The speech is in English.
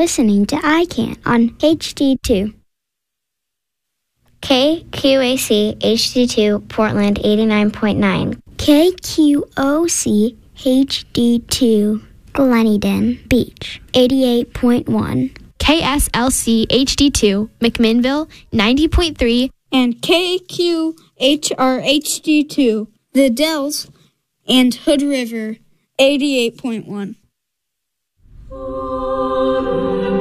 listening to ICANN on HD2. KQAC HD2 Portland 89.9. KQOC HD2 Gleneden Beach 88.1. KSLC HD2 McMinnville 90.3. And KQHR HD2 The Dells and Hood River 88.1.